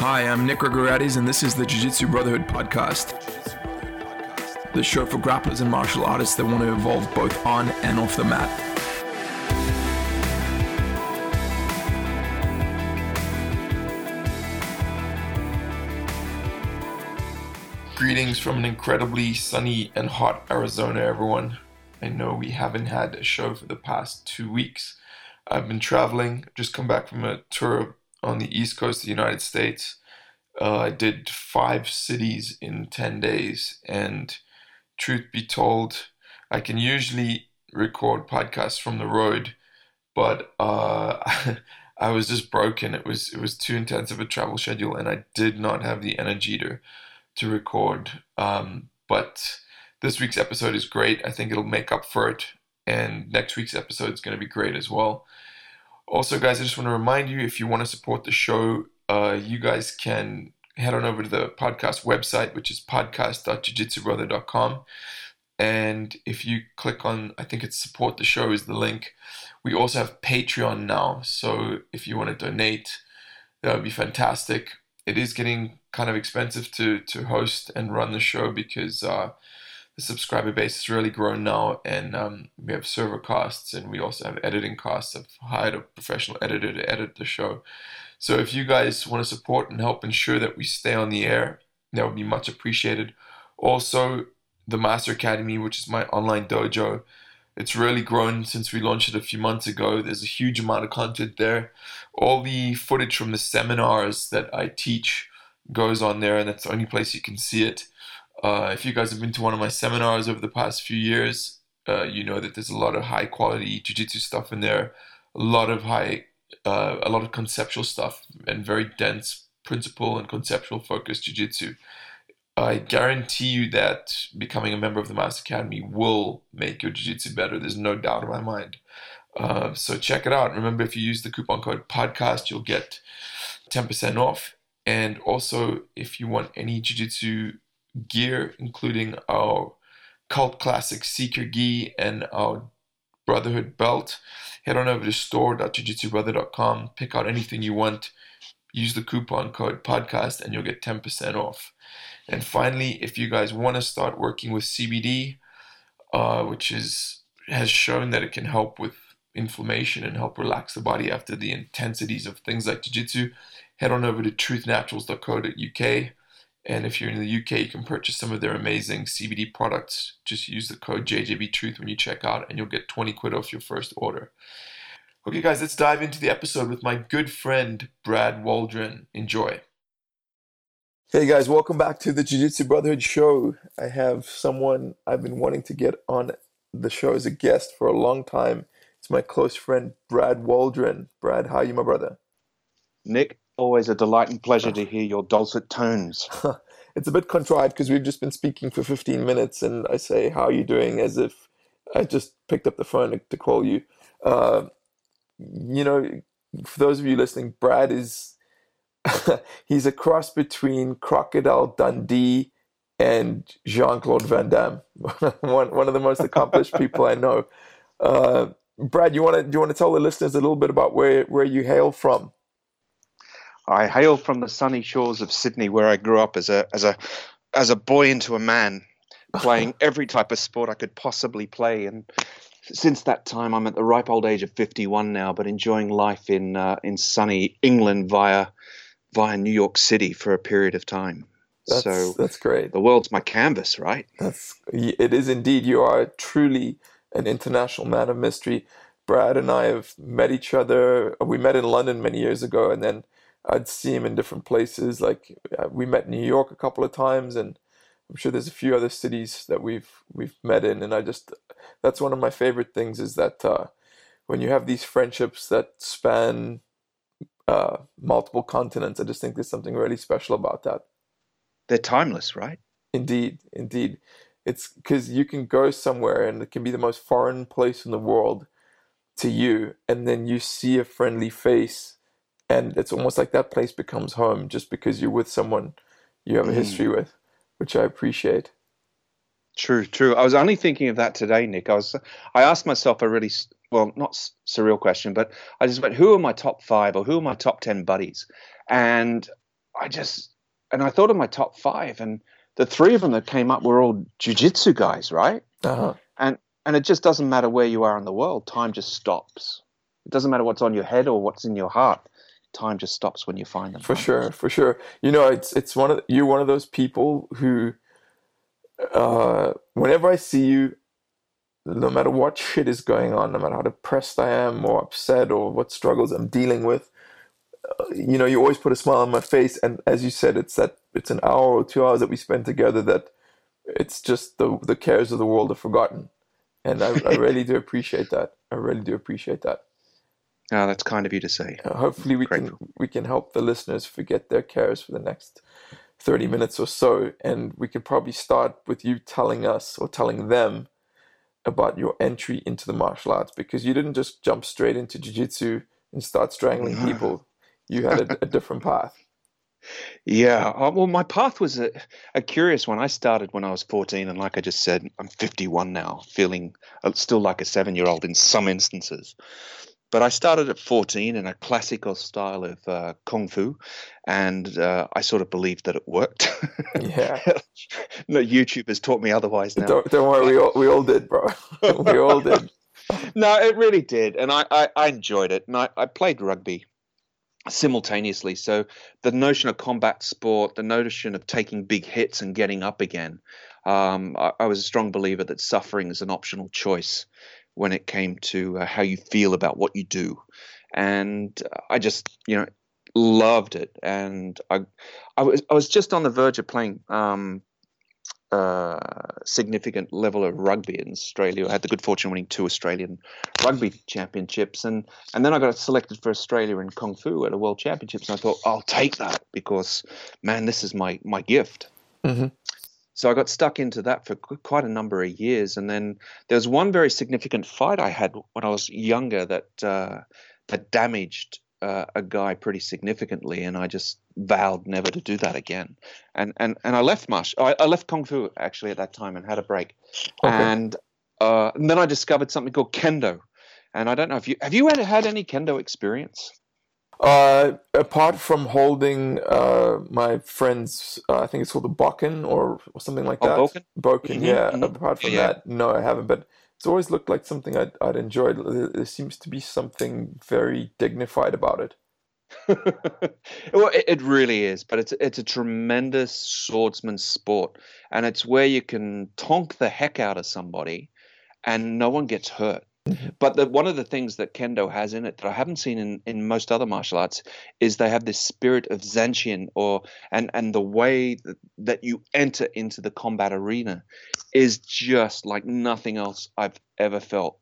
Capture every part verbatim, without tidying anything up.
Hi, I'm Nick Grigoriades, and this is the Jiu-Jitsu Brotherhood podcast. The show for grapplers and martial artists that want to evolve both on and off the mat. Greetings from an incredibly sunny and hot Arizona, everyone. I know we haven't had a show for the past two weeks. I've been traveling, just come back from a tour on the East Coast of the United States. Uh, I did five cities in ten days, and truth be told, I can usually record podcasts from the road, but uh, I was just broken. It was it was too intense of a travel schedule, and I did not have the energy to to record. Um, but this week's episode is great. I think it'll make up for it, and next week's episode is going to be great as well. Also, guys, I just want to remind you, if you want to support the show, uh, you guys can head on over to the podcast website, which is podcast dot jiu jitsu brother dot com. And if you click on, I think it's support the show is the link. We also have Patreon now. So if you want to donate, that would be fantastic. It is getting kind of expensive to, to host and run the show because uh, the subscriber base has really grown now, and um, we have server costs, and we also have editing costs. I've hired a professional editor to edit the show. So if you guys want to support and help ensure that we stay on the air, that would be much appreciated. Also, the Master Academy, which is my online dojo, it's really grown since we launched it a few months ago. There's a huge amount of content there. All the footage from the seminars that I teach goes on there, and that's the only place you can see it. Uh, if you guys have been to one of my seminars over the past few years, uh, you know that there's a lot of high quality jiu-jitsu stuff in there, a lot of high, uh, a lot of conceptual stuff, and very dense principle and conceptual focused jiu-jitsu. I guarantee you that becoming a member of the Master Academy will make your jiu-jitsu better. There's no doubt in my mind. Uh, so check it out. Remember, if you use the coupon code podcast, you'll get ten percent off. And also, if you want any jiu-jitsu gear, including our Cult Classic Seeker gi and our Brotherhood belt, head on over to store dot jiu jitsu brother dot com, pick out anything you want, use the coupon code podcast, and you'll get ten percent off. And finally, if you guys want to start working with C B D, uh, which is has shown that it can help with inflammation and help relax the body after the intensities of things like jiu-jitsu, head on over to truth naturals dot co dot U K. And if you're in the U K, you can purchase some of their amazing C B D products. Just use the code J J B Truth when you check out, and you'll get twenty quid off your first order. Okay, guys, let's dive into the episode with my good friend, Brad Waldron. Enjoy. Hey, guys, welcome back to the Jiu-Jitsu Brotherhood show. I have someone I've been wanting to get on the show as a guest for a long time. It's my close friend, Brad Waldron. Brad, how are you, my brother? Nick, always a delight and pleasure to hear your dulcet tones. It's a bit contrived because we've just been speaking for fifteen minutes, and I say, how are you doing, as if I just picked up the phone to call you. Uh, you know, for those of you listening, Brad is, he's a cross between Crocodile Dundee and Jean-Claude Van Damme, one, one of the most accomplished people I know. Uh, Brad, you want to do you want to tell the listeners a little bit about where, where you hail from? I hail from the sunny shores of Sydney, where I grew up as a as a as a boy into a man, playing every type of sport I could possibly play. And since that time, I'm at the ripe old age of fifty-one now, but enjoying life in uh, in sunny England via via New York City for a period of time. That's, so that's great. The world's my canvas, right? That's it is indeed. You are truly an international man of mystery. Brad and I have met each other. We met in London many years ago, and then I'd see him in different places. Like we met in New York a couple of times, and I'm sure there's a few other cities that we've we've met in. And I just that's one of my favorite things is that uh, when you have these friendships that span uh, multiple continents, I just think there's something really special about that. They're timeless, right? Indeed, indeed. It's because you can go somewhere and it can be the most foreign place in the world to you, and then you see a friendly face, and it's almost like that place becomes home just because you're with someone you have a history mm. with, which I appreciate. True, true. I was only thinking of that today, Nick. I was, I asked myself a really, well, not surreal question, but I just went, who are my top five or who are my top ten buddies? And I just, and I thought of my top five, and the three of them that came up were all jiu-jitsu guys, right? Uh-huh. And and it just doesn't matter where you are in the world. Time just stops. It doesn't matter what's on your head or what's in your heart. Time just stops when you find them. For Right? sure, for sure. You know, it's it's one of you're one of those people who, uh, whenever I see you, no matter what shit is going on, no matter how depressed I am or upset or what struggles I'm dealing with, you know, you always put a smile on my face. And as you said, it's that it's an hour or two hours that we spend together that it's just the the cares of the world are forgotten. And I, I really do appreciate that. I really do appreciate that. Oh, that's kind of you to say. Uh, hopefully we can Grateful. we can help the listeners forget their cares for the next thirty minutes or so. And we could probably start with you telling us or telling them about your entry into the martial arts, because you didn't just jump straight into jiu-jitsu and start strangling people. You had a, a different path. Yeah, uh, well, my path was a, a curious one. I started when I was fourteen, and like I just said, I'm fifty-one now, feeling uh, still like a seven-year-old in some instances. But I started at fourteen in a classical style of uh, kung fu, and uh, I sort of believed that it worked. Yeah. No, YouTube has taught me otherwise now. Don't don't worry, But we all we all did, bro. We all did. no, it really did, and I, I, I enjoyed it. And I, I played rugby simultaneously. So the notion of combat sport, the notion of taking big hits and getting up again, um, I, I was a strong believer that suffering is an optional choice when it came to uh, how you feel about what you do. And uh, I just, you know, loved it. And I, I was, I was just on the verge of playing um, uh, significant level of rugby in Australia. I had the good fortune of winning two Australian rugby championships, and and then I got selected for Australia in Kung Fu at a World Championships, and I thought I'll take that because, man, this is my my gift. Mm-hmm. So I got stuck into that for qu- quite a number of years, and then there was one very significant fight I had when I was younger that uh, that damaged uh, a guy pretty significantly, and I just vowed never to do that again. And and and I left martial, I, I left Kung Fu actually at that time and had a break, Okay. and uh, and then I discovered something called Kendo, and I don't know if you have you had had any Kendo experience. Uh, apart from holding uh my friend's, uh, I think it's called the Bokken or, or something like Oh, that. Boken. Bokken, yeah. Mm-hmm, mm-hmm. Apart from Yeah. that, no, I haven't. But it's always looked like something I'd I'd enjoyed. There, there seems to be something very dignified about it. Well, it, it really is, but it's it's a tremendous swordsman sport, and it's where you can tonk the heck out of somebody, and no one gets hurt. Mhm. But the, one of the things that Kendo has in it that I haven't seen in, in most other martial arts is they have this spirit of Zanshin, or and and the way that, that you enter into the combat arena is just like nothing else I've ever felt.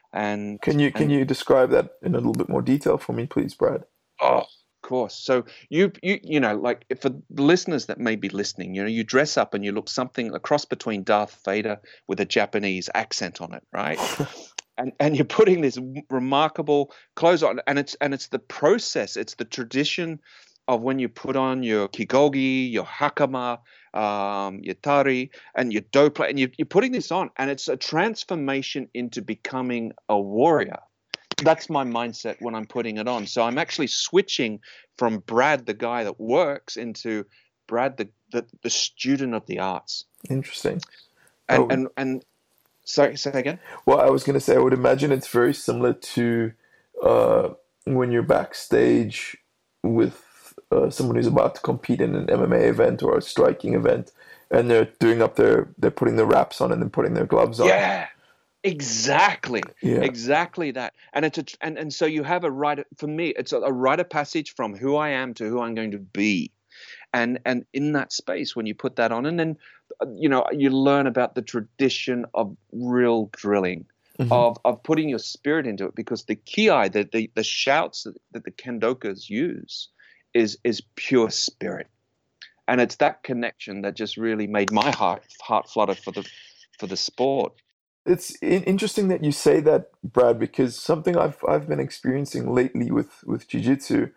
And Can you can and you describe that in a little bit more detail for me, please, Brad? Oh, of course. So you you you know, like if for the listeners that may be listening, you know, you dress up and you look something a cross between Darth Vader with a Japanese accent on it, right? And and you're putting this remarkable clothes on, and it's and it's the process, it's the tradition of when you put on your kigogi, your hakama, um, your tari, and your do plate, and you, you're putting this on, and it's a transformation into becoming a warrior. That's my mindset when I'm putting it on. So I'm actually switching from Brad, the guy that works, into Brad, the the, the student of the arts. Interesting. I And would, and and sorry, say again. well, I was going to say, I would imagine it's very similar to uh, when you're backstage with uh, someone who's about to compete in an M M A event or a striking event, and they're doing up their, they're putting their wraps on and then putting their gloves on. Yeah, exactly, Yeah. exactly that. And it's a and and so you have a rite. For me, it's a, a rite of passage from who I am to who I'm going to be. And and in that space, when you put that on, and then uh, you know you learn about the tradition of real drilling, Hmm. of of putting your spirit into it, because the kiai, the the, the shouts that, that the kendokas use, is is pure spirit, and it's that connection that just really made my heart heart flutter for the for the sport. It's in- interesting that you say that, Brad, because something I've I've been experiencing lately with with jiu-jitsu.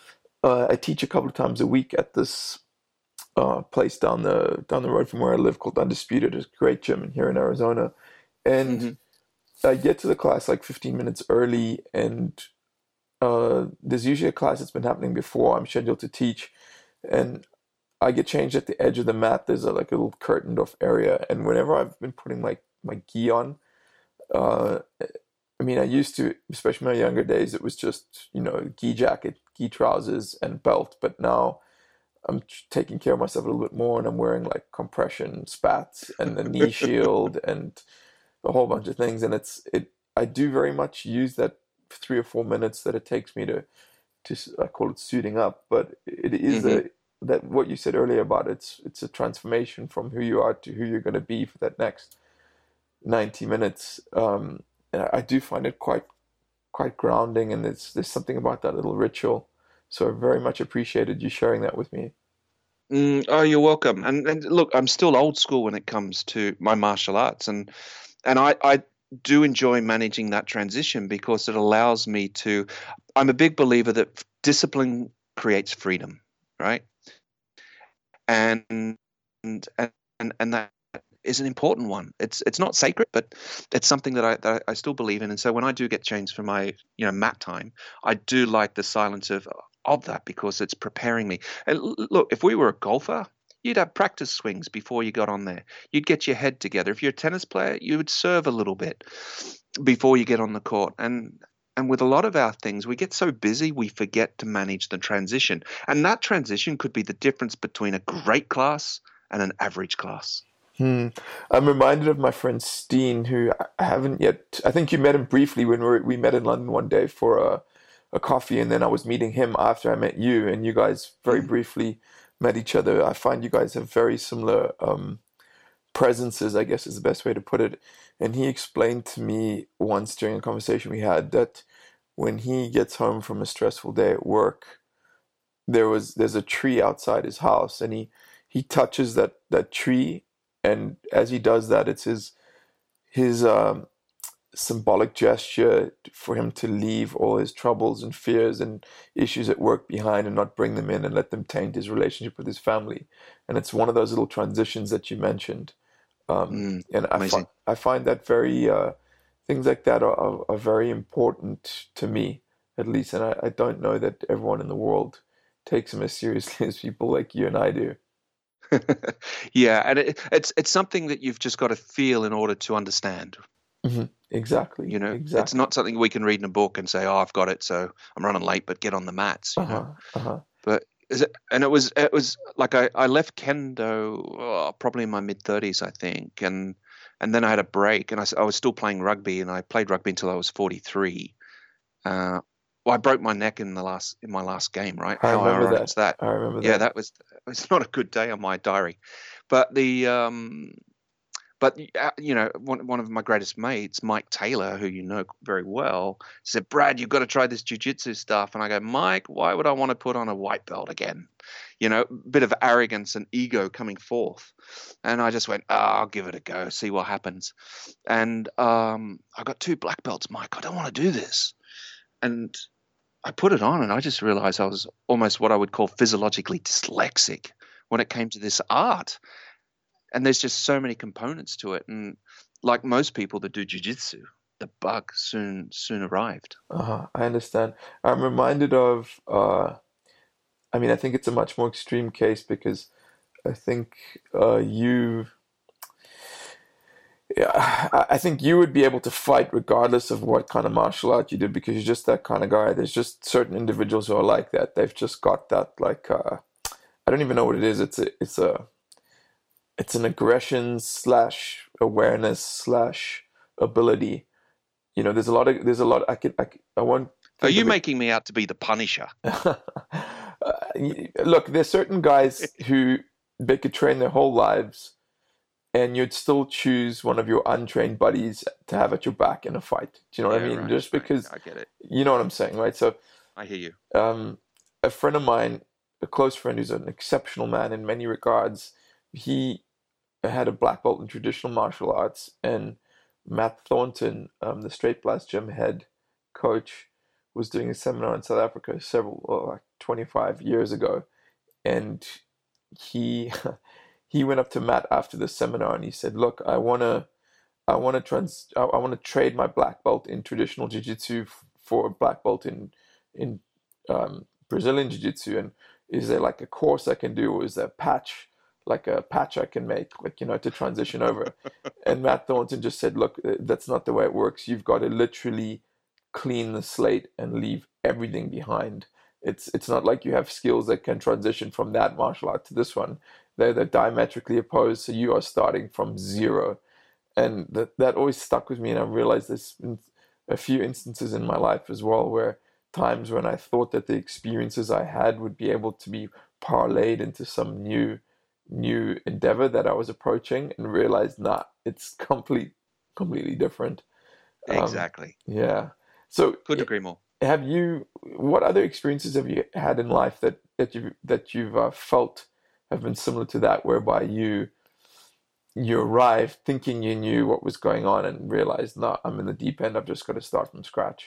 Uh, I teach a couple of times a week at this uh, place down the down the road from where I live called Undisputed. It's a great gym in here in Arizona, and Hmm. I get to the class like fifteen minutes early, and uh, there's usually a class that's been happening before I'm scheduled to teach, and I get changed at the edge of the mat. There's a, like a little curtained off area, and whenever I've been putting my my gi on, uh, I mean, I used to, especially in my younger days, it was just, you know, gi jacket, gi trousers, and belt. But now I'm t- taking care of myself a little bit more, and I'm wearing like compression spats and a knee shield and a whole bunch of things. And it's it. I do very much use that three or four minutes that it takes me to to s- I call it suiting up, but it is Hmm. a that what you said earlier about it's it's a transformation from who you are to who you're going to be for that next ninety minutes. Um, and I, I do find it quite quite grounding, and it's there's something about that little ritual. So I very much appreciated you sharing that with me. Mm, oh, you're welcome. And and look, I'm still old school when it comes to my martial arts, and and I I do enjoy managing that transition because it allows me to. I'm a big believer that discipline creates freedom, right? And and and and that is an important one. It's it's not sacred, but it's something that I that I still believe in. And so when I do get changed for my you know mat time, I do like the silence of of that because it's preparing me. And l- look, if we were a golfer, you'd have practice swings before you got on there. You'd get your head together. If you're a tennis player, you would serve a little bit before you get on the court. And and with a lot of our things, we get so busy we forget to manage the transition. And that transition could be the difference between a great class and an average class. Hmm. I'm reminded of my friend Steen, who I I haven't yet. I think you met him briefly when we were, we met in London one day for a, a coffee, and then I was meeting him after I met you, and you guys very Mhm. briefly met each other. I find you guys have very similar um, presences, I guess is the best way to put it. And he explained to me once during a conversation we had that when he gets home from a stressful day at work, there was there's a tree outside his house, and he he touches that that tree, and as he does that, it's his his um, symbolic gesture for him to leave all his troubles and fears and issues at work behind and not bring them in and let them taint his relationship with his family. And it's one of those little transitions that you mentioned. Um, Mm, and I find amazing. I find that very uh, things like that are, are, are very important to me, at least. And I, I don't know that everyone in the world takes them as seriously as people like you and I do. Yeah, and it, it's it's something that you've just got to feel in order to understand. Hmm. Exactly, You know, it's exactly. not something we can read in a book and say, "Oh, I've got it, so I'm running late, but get on the mats." You know, Uh-huh, uh-huh. but is it? And it was it was like I I left kendo oh, probably in my mid thirties, I think, and and then I had a break, and I, s- I was still playing rugby, and I played rugby until I was forty-three. Uh, well, I broke my neck in the last in my last game, right? I How remember ironic that. is that? I remember Yeah, that. that was it's not a good day on my diary. But the um, but uh, you know, one one of my greatest mates, Mike Taylor, who you know very well, said, "Brad, you've got to try this jujitsu stuff." And I go, "Mike, why would I want to put on a white belt again?" You know, bit of arrogance and ego coming forth. And I just went, oh, "I'll give it a go, see what happens." And um, I got two black belts, Mike. I don't want to do this. And I put it on, and I just realized I was almost what I would call physiologically dyslexic when it came to this art. And there's just so many components to it. And like most people that do jujitsu, the bug soon soon arrived. Uh-huh, I understand. I'm reminded of, uh, I mean, I think it's a much more extreme case because I think uh, you, yeah, I I think you would be able to fight regardless of what kind of martial art you did because you're just that kind of guy. There's just certain individuals who are like that. They've just got that, like, uh, I don't even know what it is. It's a, it's a, it's an aggression slash awareness slash ability. You know, there's a lot of, there's a lot, I can, I, can- I won't Are think you of it. making me out to be the Punisher? Uh, Look, there's certain guys who they could train their whole lives, and you'd still choose one of your untrained buddies to have at your back in a fight. Do you know what I Yeah, mean? right, Just right. because I get it. you know what I'm saying, right? So, I hear you. um, a friend of mine, a close friend who's an exceptional man in many regards, he had a black belt in traditional martial arts, and Matt Thornton, um, the Straight Blast Gym head coach, was doing a seminar in South Africa several, well, like twenty-five years ago, and he he went up to Matt after the seminar and he said, "Look, I wanna I wanna trans I, I wanna trade my black belt in traditional jiu-jitsu f- for a black belt in in um, Brazilian jiu-jitsu, and is there like a course I can do, or is there a patch, like a patch I can make, like, you know, to transition over? And Matt Thornton just said, look, that's not the way it works. You've got to literally clean the slate and leave everything behind. It's it's not like you have skills that can transition from that martial art to this one. They're, they're diametrically opposed, so you are starting from zero. And that, that always stuck with me, and I realized there's been a few instances in my life as well where times when I thought that the experiences I had would be able to be parlayed into some new new endeavor that I was approaching, and realized, nah, it's complete, completely different. Um, Exactly. yeah. So Couldn't agree more. have you, what other experiences have you had in life that, that you, that you've uh, felt have been similar to that, whereby you, you arrived thinking you knew what was going on and realized, no, I'm in the deep end. I've just got to start from scratch.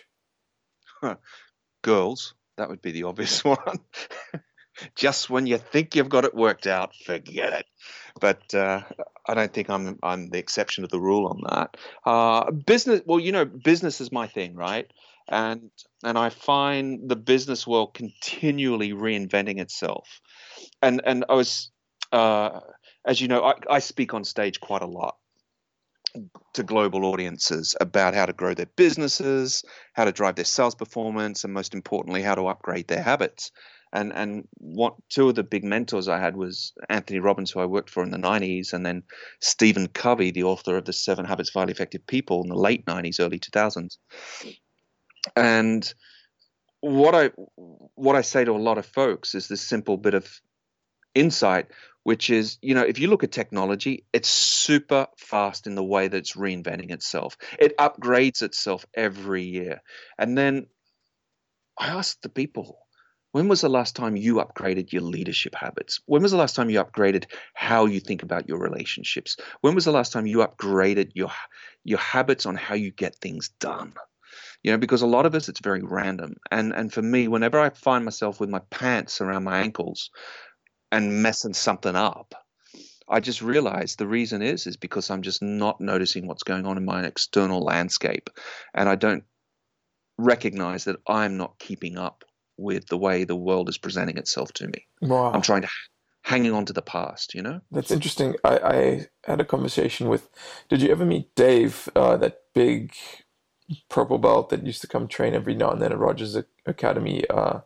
Girls, that would be the obvious one. Just when you think you've got it worked out, forget it. But uh, I don't think I'm I'm the exception to the rule on that. Uh, business, well, you know, business is my thing, right? And and I find the business world continually reinventing itself. And and I was, uh, as you know, I, I speak on stage quite a lot to global audiences about how to grow their businesses, how to drive their sales performance, and most importantly, how to upgrade their habits. And and what two of the big mentors I had was Anthony Robbins, who I worked for in the nineties, and then Stephen Covey, the author of the Seven Habits of Highly Effective People in the late nineties, early two thousands. And what I what I say to a lot of folks is this simple bit of insight, which is, you know, if you look at technology, it's super fast in the way that it's reinventing itself. It upgrades itself every year. And then I ask the people, when was the last time you upgraded your leadership habits? When was the last time you upgraded how you think about your relationships? When was the last time you upgraded your your habits on how you get things done? You know, because a lot of us, it's very random. And and for me, whenever I find myself with my pants around my ankles and messing something up, I just realize the reason is is because I'm just not noticing what's going on in my external landscape, and I don't recognize that I'm not keeping up with the way the world is presenting itself to me. Wow. I'm trying to hanging on to the past, you know? That's interesting. I, I had a conversation with, did you ever meet Dave, uh, that big purple belt that used to come train every now and then at Rogers Academy? Uh,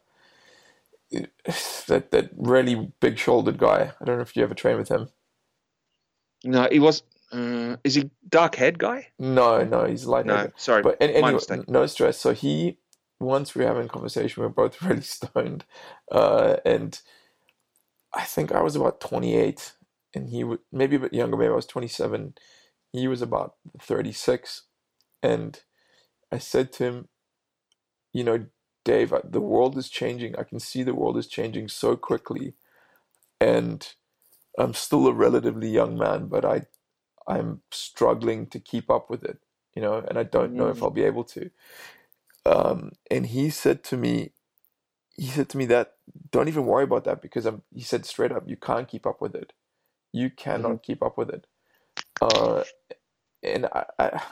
that that really big shouldered guy. I don't know if you ever trained with him. No, he was. Uh, is he dark head guy? No, no, he's light headed. No, sorry, but and, anyway, my mistake. No stress. So he, once we were having a conversation, we were both really stoned, uh, and I think I was about twenty-eight, and he was maybe a bit younger. Maybe I was twenty-seven. He was about thirty-six, and I said to him, you know, Dave, the world is changing. I can see the world is changing so quickly, and I'm still a relatively young man, but I, I'm struggling to keep up with it, you know, and I don't know if I'll be able to. Um, and he said to me, he said to me that don't even worry about that, because I'm, he said straight up, you can't keep up with it. You cannot mm-hmm. keep up with it. Uh, and I, I,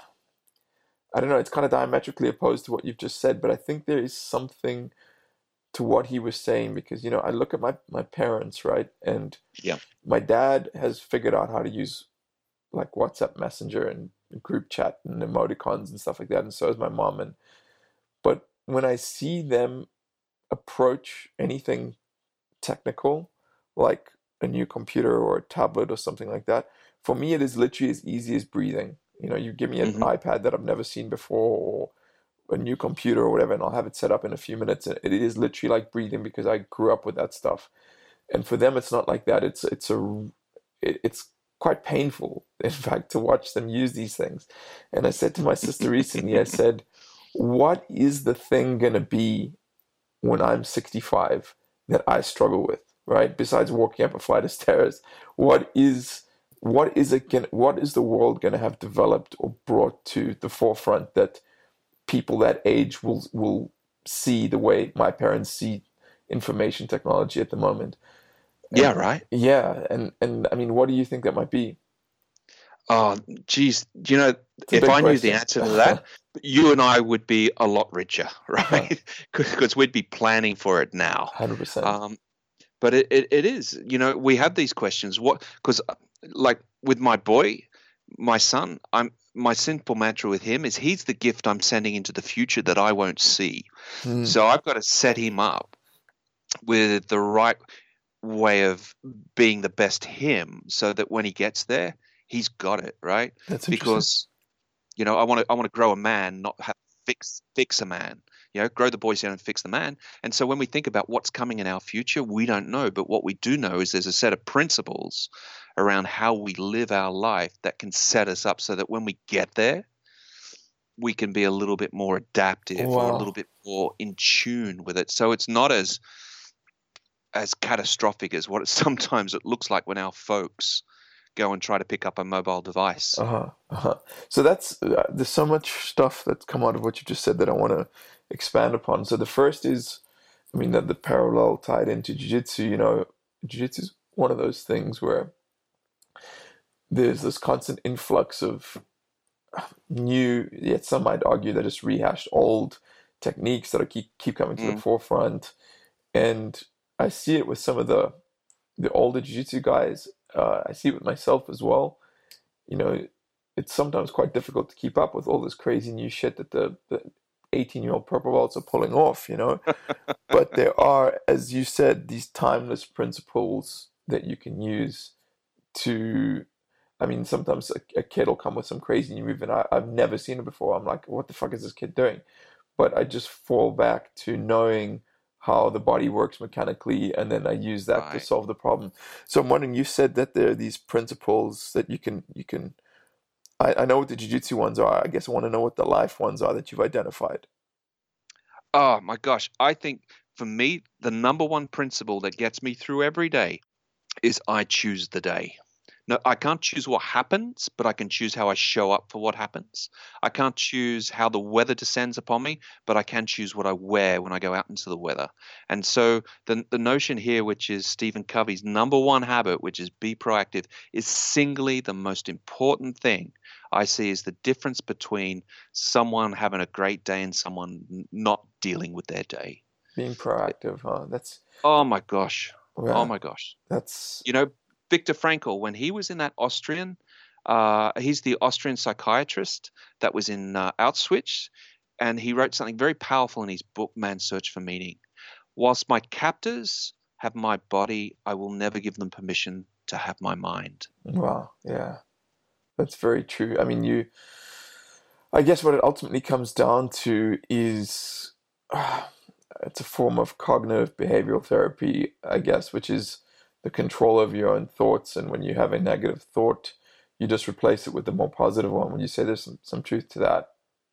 I don't know, it's kind of diametrically opposed to what you've just said, but I think there is something to what he was saying, because, you know, I look at my, my parents, right? And yeah, my dad has figured out how to use like WhatsApp Messenger and group chat and emoticons and stuff like that. And so is my mom. And, but when I see them approach anything technical, like a new computer or a tablet or something like that, for me, it is literally as easy as breathing. You know, you give me an mm-hmm. iPad that I've never seen before, or a new computer or whatever, and I'll have it set up in a few minutes. And it is literally like breathing, because I grew up with that stuff. And for them, it's not like that. It's it's a it, it's quite painful, in fact, to watch them use these things. And I said to my sister recently, I said, what is the thing going to be when I'm sixty-five that I struggle with, right? Besides walking up a flight of stairs, what is what is it gonna, what is the world going to have developed or brought to the forefront that people that age will will see the way my parents see information technology at the moment? And, yeah, right. Yeah, and and I mean, what do you think that might be? Oh, geez, you know, if I knew the answer to that, you and I would be a lot richer, right? Because uh-huh. we'd be planning for it now. one hundred percent. Um, But it, it, it is, you know, we have these questions. What, because like with my boy, my son, I'm my simple mantra with him is he's the gift I'm sending into the future that I won't see. Mm, So I've got to set him up with the right way of being the best him so that when he gets there, he's got it, right? that's interesting. Because, you know, I want to I want to grow a man, not have fix fix a man. You know, grow the boys down and fix the man. And so when we think about what's coming in our future, we don't know. But what we do know is there's a set of principles around how we live our life that can set us up so that when we get there, we can be a little bit more adaptive or a little Wow. bit more in tune with it. So it's not as as catastrophic as what it sometimes it looks like when our folks go and try to pick up a mobile device. Uh-huh. Uh-huh. So that's uh, there's so much stuff that's come out of what you just said that I want to expand upon. So the first is, I mean, that the parallel tied into jiu-jitsu, you know, jiu-jitsu is one of those things where there's this constant influx of new, yet some might argue that just rehashed old techniques that are keep keep coming to the Mm, forefront. And I see it with some of the the older jiu-jitsu guys. Uh, I see it with myself as well. You know, it's sometimes quite difficult to keep up with all this crazy new shit that the the eighteen year old purple belts are pulling off, you know. But there are, as you said, these timeless principles that you can use to, I mean, sometimes a, a kid will come with some crazy new move and I, I've never seen it before. I'm like, what the fuck is this kid doing? But I just fall back to knowing how the body works mechanically, and then I use that to right. solve the problem. So I'm wondering, you said that there are these principles that you can you can. I, I know what the jiu-jitsu ones are. I guess I want to know what the life ones are that you've identified. Oh my gosh. I think for me, the number one principle that gets me through every day is I choose the day. No, I can't choose what happens, but I can choose how I show up for what happens. I can't choose how the weather descends upon me, but I can choose what I wear when I go out into the weather. And so the the notion here, which is Stephen Covey's number one habit, which is be proactive, is singly the most important thing I see is the difference between someone having a great day and someone n- not dealing with their day. Being proactive, huh? That's Oh my gosh. Oh yeah. my gosh. That's You know, Viktor Frankl, when he was in that Austrian, uh, he's the Austrian psychiatrist that was in uh, Auschwitz, and he wrote something very powerful in his book, Man's Search for Meaning. Whilst my captors have my body, I will never give them permission to have my mind. wow. Yeah, that's very true. I mean, you. I guess what it ultimately comes down to is uh, it's a form of cognitive behavioral therapy, I guess, which is the control of your own thoughts. And when you have a negative thought, you just replace it with a more positive one. When you say there's some, some truth to that,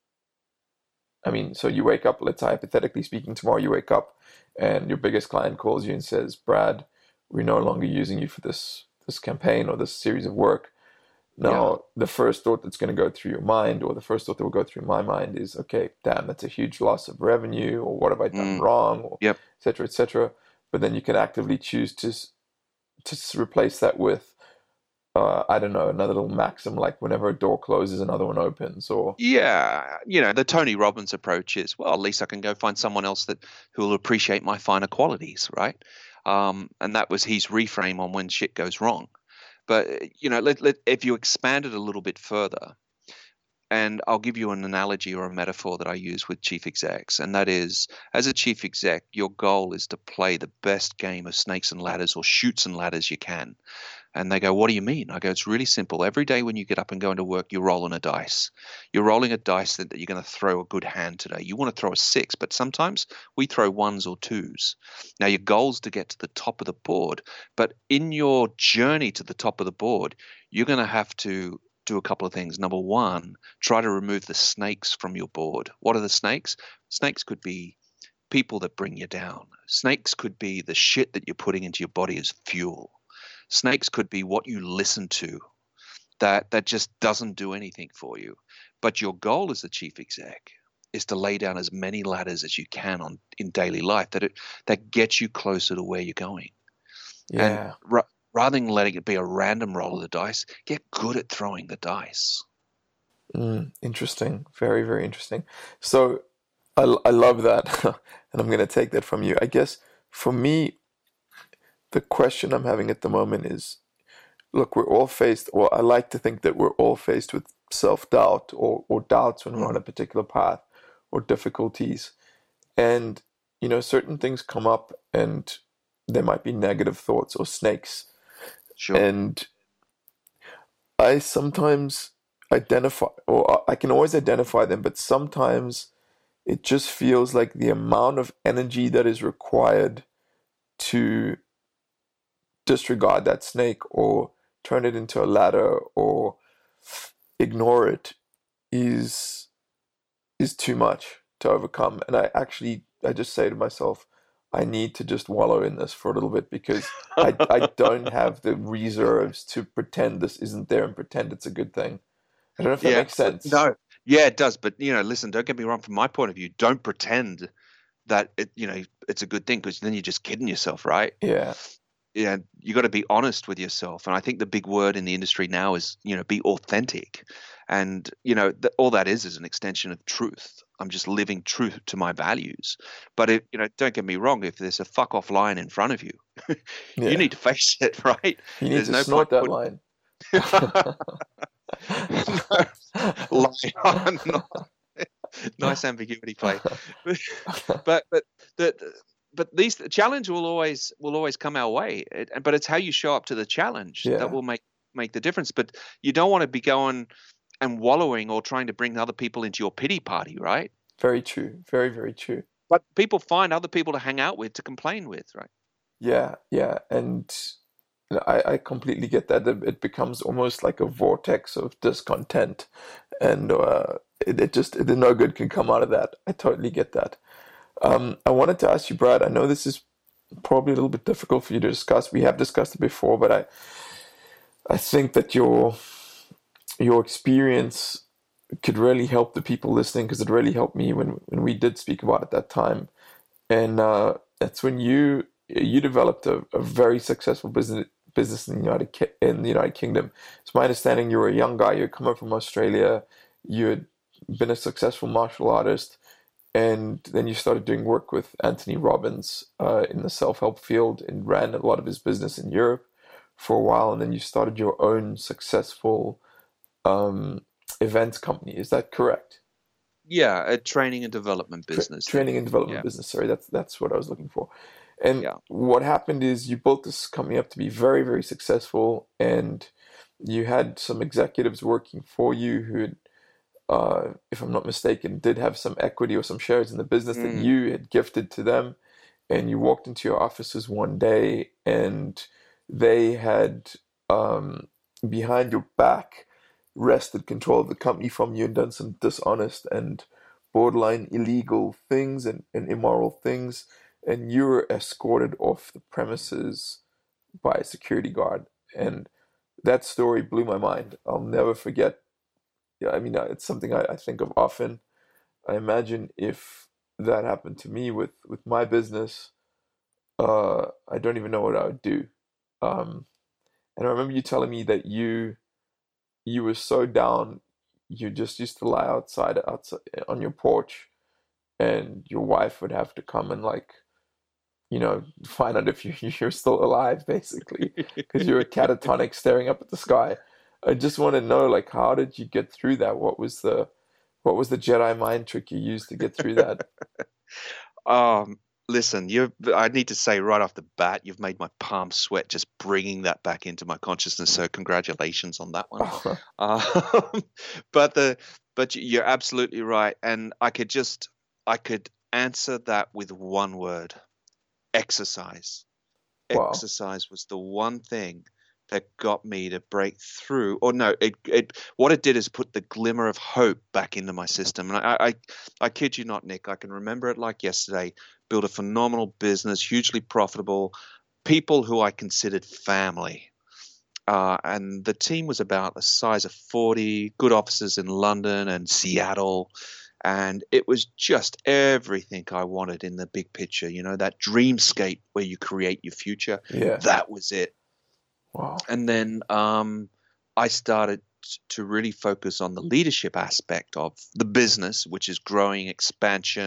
I mean, so you wake up, let's say hypothetically speaking, tomorrow you wake up and your biggest client calls you and says, Brad, we're no longer using you for this this campaign or this series of work. Yeah. Now, the first thought that's going to go through your mind, or the first thought that will go through my mind is, okay, damn, that's a huge loss of revenue, or what have I done Mm, wrong, or yep. et cetera, et cetera. But then you can actively choose to to replace that with, uh, I don't know, another little maxim like whenever a door closes, another one opens, or Yeah, you know, the Tony Robbins approach is, well, at least I can go find someone else that who will appreciate my finer qualities, right? Um, and that was his reframe on when shit goes wrong. But uh, you know, let, let, if you expand it a little bit further, and I'll give you an analogy or a metaphor that I use with chief execs, and that is, as a chief exec, your goal is to play the best game of snakes and ladders or shoots and ladders you can. And they go, what do you mean? I go, it's really simple. Every day when you get up and go into work, you're rolling a dice. You're rolling a dice that, that you're going to throw a good hand today. You want to throw a six, but sometimes we throw ones or twos. Now, your goal is to get to the top of the board. But in your journey to the top of the board, you're going to have to do a couple of things. Number one, try to remove the snakes from your board. What are the snakes? Snakes could be people that bring you down. Snakes could be the shit that you're putting into your body as fuel. Snakes could be what you listen to that that just doesn't do anything for you. But your goal as the chief exec is to lay down as many ladders as you can on in daily life that it that gets you closer to where you're going. And yeah. ra- rather than letting it be a random roll of the dice, get good at throwing the dice. Mm, interesting. Very, very interesting. So I, I love that. And I'm going to take that from you. I guess for me, the question I'm having at the moment is, look, we're all faced, or I like to think that we're all faced with self-doubt or, or doubts when we're on Mm, a particular path or difficulties. And, you know, certain things come up and there might be negative thoughts or snakes. sure. And I sometimes identify, or I can always identify them, but sometimes it just feels like the amount of energy that is required to disregard that snake or turn it into a ladder or ignore it is is too much to overcome. And I actually I just say to myself, I need to just wallow in this for a little bit because I I don't have the reserves to pretend this isn't there and pretend it's a good thing. I don't know if that Yeah. makes sense. No. Yeah, it does. But you know, listen, don't get me wrong. From my point of view, don't pretend that it, you know, it's a good thing because then you're just kidding yourself, right? Yeah, Yeah, you got to be honest with yourself. And I think the big word in the industry now is, you know, be authentic. And, you know, th- all that is is an extension of truth. I'm just living true to my values. But, if, you know, don't get me wrong, if there's a fuck off line in front of you, you yeah. need to face it, right? You need There's to no point snort that putting line. lie on. Nice ambiguity play. but but the but these the challenge will always will always come our way. It, but it's how you show up to the challenge that Yeah, will make make the difference. But you don't want to be going and wallowing or trying to bring other people into your pity party, right? very true. Very, very true. But people find other people to hang out with, to complain with, right? Yeah, yeah. And I, I completely get that. It it becomes almost like a vortex of discontent. And uh, it, it just, it, no good can come out of that. I totally get that. Um, I wanted to ask you, Brad, I know this is probably a little bit difficult for you to discuss. We have discussed it before, but I, I think that your your experience could really help the people listening because it really helped me when, when we did speak about it that time. And uh, that's when you you developed a, a very successful business business in the United Ki- in the United Kingdom. It's my understanding you were a young guy. You're coming from Australia. You had been a successful martial artist, and then you started doing work with Anthony Robbins uh, in the self-help field and ran a lot of his business in Europe for a while. And then you started your own successful um, events company. Is that correct? Yeah, a training and development Tra- business. That training and development yeah, business. Sorry, that's that's what I was looking for. And yeah. what happened is you built this company up to be very, very successful, and you had some executives working for you who had, uh, if I'm not mistaken, did have some equity or some shares in the business that Mm, you had gifted to them. And you walked into your offices one day, and they had, um, behind your back, wrested control of the company from you and done some dishonest and borderline illegal things and, and immoral things. And you were escorted off the premises by a security guard. And that story blew my mind. I'll never forget. Yeah, I mean, uh, it's something I, I think of often. I imagine if that happened to me with, with my business, uh, I don't even know what I would do. Um, and I remember you telling me that you you were so down, you just used to lie outside outside on your porch, and your wife would have to come and like, you know, find out if you you're still alive, basically, because you were catatonic, staring up at the sky. I just want to know, like, how did you get through that? What was the what was the Jedi mind trick you used to get through that? Um, listen, you I need to say right off the bat, you've made my palms sweat just bringing that back into my consciousness. So congratulations on that one. Um, but the but you- you're absolutely right, and I could just I could answer that with one word: exercise. Wow. Exercise was the one thing that got me to break through. Or no, it it what it did is put the glimmer of hope back into my system. And I I, I kid you not, Nick, I can remember it like yesterday. Built a phenomenal business, hugely profitable, people who I considered family. Uh, and the team was about the size of forty, good offices in London and Seattle. And it was just everything I wanted in the big picture, you know, that dreamscape where you create your future. Yeah. That was it. Wow. And then um, I started to really focus on the leadership aspect of the business, which is growing, expansion,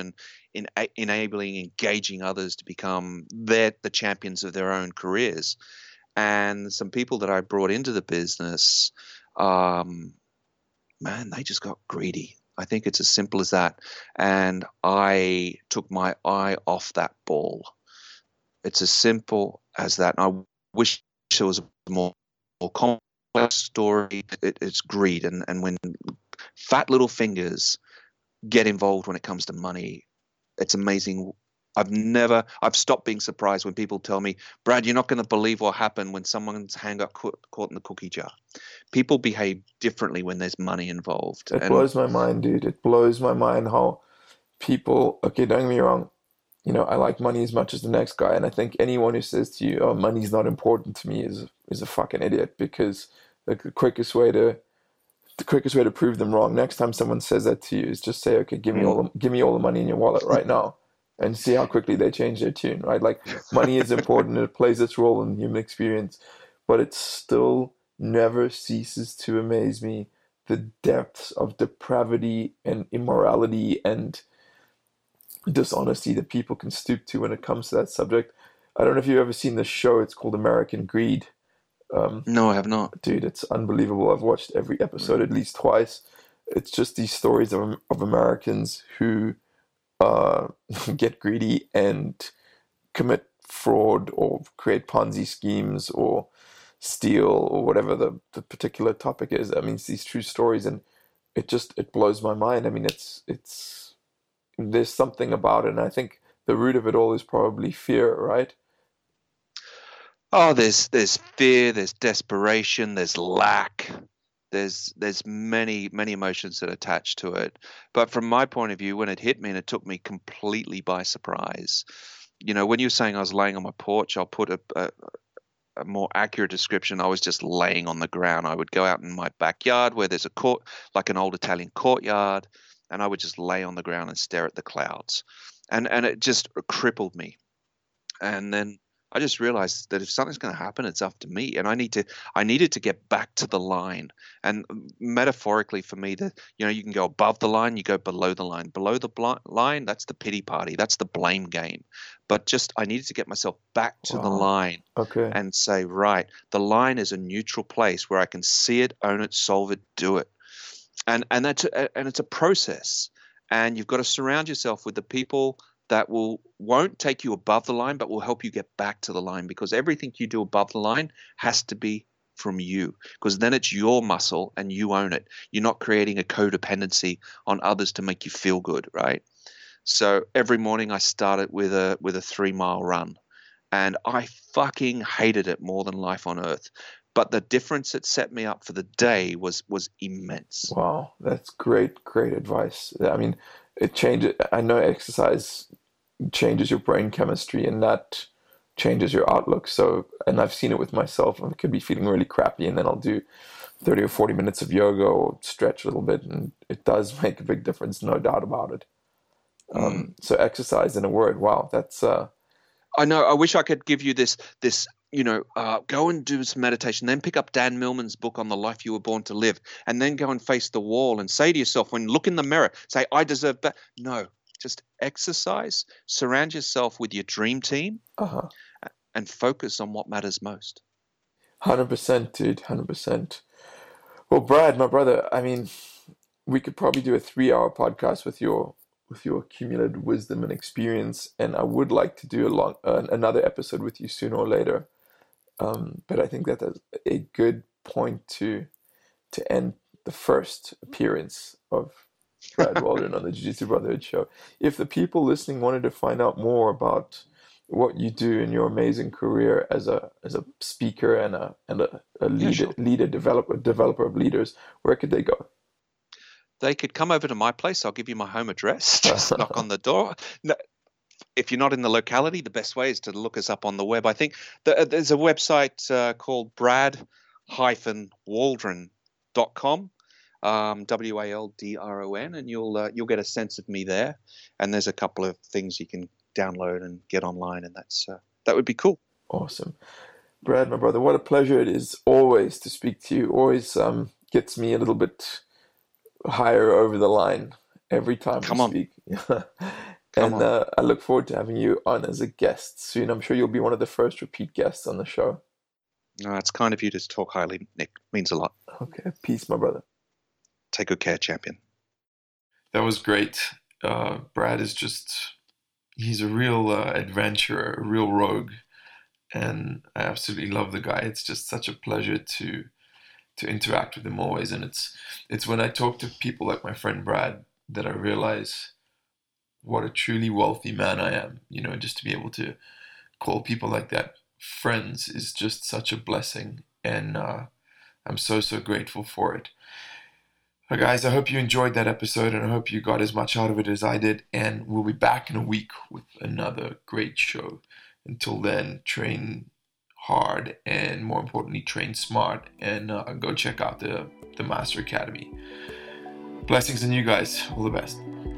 in enabling, engaging others to become their, the champions of their own careers. And some people that I brought into the business, um, man, they just got greedy. I think it's as simple as that. And I took my eye off that ball. It's as simple as that. And I wish there was a more, more complex story. It, it's greed. And, and when fat little fingers get involved when it comes to money, it's amazing. I've never, I've stopped being surprised when people tell me, Brad, you're not going to believe what happened when someone's hand got caught, caught in the cookie jar. People behave differently when there's money involved. It And blows my mind, dude. It blows my mind how people, okay, don't get me wrong, you know, I like money as much as the next guy. And I think anyone who says to you, oh, money's not important to me is, is a fucking idiot, because the quickest way to, the quickest way to prove them wrong next time someone says that to you is just say, okay, give me all the, give me all the money in your wallet right now. And see how quickly they change their tune, right? Like, money is important and it plays its role in human experience, but it still never ceases to amaze me the depths of depravity and immorality and dishonesty that people can stoop to when it comes to that subject. I don't know if you've ever seen this show. It's called American Greed. Um, no, I have not. Dude, it's unbelievable. I've watched every episode at least twice. It's just these stories of, of Americans who uh, get greedy and commit fraud or create Ponzi schemes or steal or whatever the, the particular topic is. I mean, it's these true stories, and it just, it blows my mind. I mean, it's, it's, there's something about it, and I think the root of it all is probably fear, right? Oh, there's, there's fear, there's desperation, there's lack. There's there's many, many emotions that attach to it. But from my point of view, when it hit me, and it took me completely by surprise, you know, when you were saying I was laying on my porch, I'll put a, a, a more accurate description. I was just laying on the ground. I would go out in my backyard where there's a court, like an old Italian courtyard, and I would just lay on the ground and stare at the clouds. And, and it just crippled me. And then I just realized that if something's going to happen, it's up to me, and I need to. I needed to get back to the line. And metaphorically, for me, that you know, you can go above the line, you go below the line. Below the bl- line, that's the pity party, that's the blame game. But just, I needed to get myself back to wow. the line, okay, and say, right, the line is a neutral place where I can see it, own it, solve it, do it. And and that's a, and it's a process, and you've got to surround yourself with the people that will won't take you above the line, but will help you get back to the line, because everything you do above the line has to be from you, because then it's your muscle and you own it. You're not creating a codependency on others to make you feel good, right? So every morning I started with a with a three mile run, and I fucking hated it more than life on earth. But the difference it set me up for the day was was immense. Wow, that's great, great advice. I mean, it changes. I know exercise changes your brain chemistry, and that changes your outlook. So, and I've seen it with myself. I could be feeling really crappy, and then I'll do thirty or forty minutes of yoga or stretch a little bit, and it does make a big difference, no doubt about it. Mm. Um, so exercise, in a word. Wow, that's. Uh, I know. I wish I could give you this this. You know, uh, go and do some meditation, then pick up Dan Millman's book on the life you were born to live, and then go and face the wall and say to yourself, when look in the mirror, say, I deserve that. No, just exercise, surround yourself with your dream team, uh-huh. and focus on what matters most. one hundred percent, dude, one hundred percent. Well, Brad, my brother, I mean, we could probably do a three-hour podcast with your with your accumulated wisdom and experience, and I would like to do a long uh, another episode with you sooner or later. Um, but I think that that's a good point to to end the first appearance of Brad Waldron on the Jiu-Jitsu Brotherhood show. If the people listening wanted to find out more about what you do in your amazing career as a as a speaker and a and a, a leader, yeah, sure. leader developer developer of leaders, where could they go? They could come over to my place. I'll give you my home address. Just knock on the door. No, if you're not in the locality, the best way is to look us up on the web. I think the, there's a website uh, called brad dash waldron dot com, um, W A L D R O N, and you'll uh, you'll get a sense of me there. And there's a couple of things you can download and get online, and that's uh, that would be cool. Awesome. Brad, my brother, what a pleasure it is always to speak to you. Always um, gets me a little bit higher over the line every time Come we on. speak. Come And on. uh, I look forward to having you on as a guest soon. I'm sure you'll be one of the first repeat guests on the show. No, it's kind of you to talk highly, Nick. Means a lot. Okay, peace, my brother. Take good care, champion. That was great. Uh, Brad is just, he's a real uh, adventurer, a real rogue. And I absolutely love the guy. It's just such a pleasure to to interact with him always. And it's it's when I talk to people like my friend Brad that I realize what a truly wealthy man I am. You know, just to be able to call people like that friends is just such a blessing. And uh, I'm so, so grateful for it. Uh, guys, I hope you enjoyed that episode and I hope you got as much out of it as I did. And we'll be back in a week with another great show. Until then, train hard and more importantly, train smart and uh, go check out the, the Master Academy. Blessings on you guys. All the best.